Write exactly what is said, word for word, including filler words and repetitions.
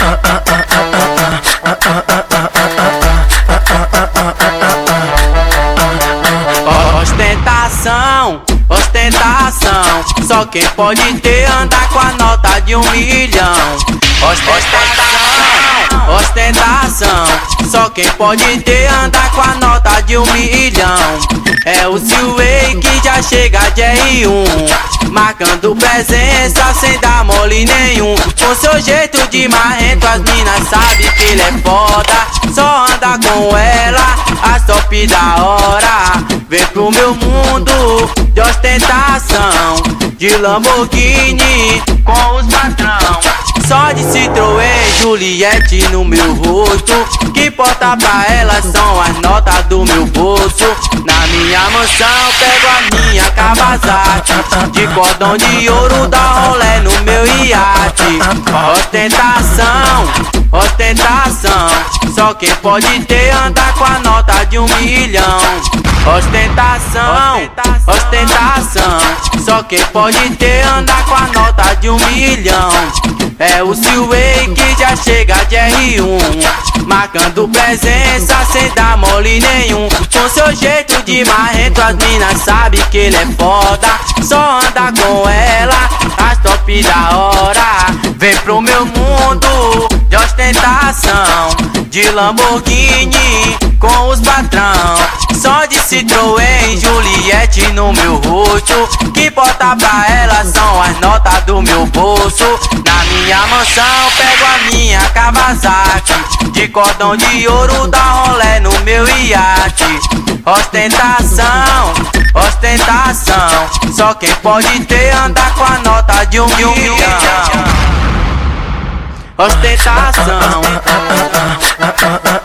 Ostentação, ostentação, só quem pode ter andar com a nota de um milhão. Ostentação, ostentação, só quem pode ter andar com a nota de um milhão. É o Silway que já chega de R um, marcando presença sem dar mole nenhum. Com seu jeito de marrento as minas sabem que ele é foda. Só anda com ela, a top da hora. Vem pro meu mundo de ostentação, de Lamborghini com os patrão. Só de Citroën, Juliette no meu rosto. Que importa pra elas são as notas do meu bolso. Na minha mansão pego a minha Kawasaki, de cordão de ouro dá rolé no meu iate. Ostentação, ostentação, só quem pode ter andar com a nota de um milhão. Ostentação, ostentação, só quem pode ter andar com a nota de um milhão. É o Silway que já chega de R um, marcando presença sem dar mole nenhum. Com seu jeito de marrento as minas sabem que ele é foda. Só anda com ela, as top da hora. Vem pro meu mundo de ostentação, de Lamborghini com os patrão. Só de Citroën, Juliette no meu rosto. Que importa pra elas são as notas do meu bolso. Na minha mansão pego a minha Kawasaki, de cordão de ouro dá rolé no meu iate. Ostentação, ostentação, só quem pode ter andar com a nota de um milhão. Ostentação.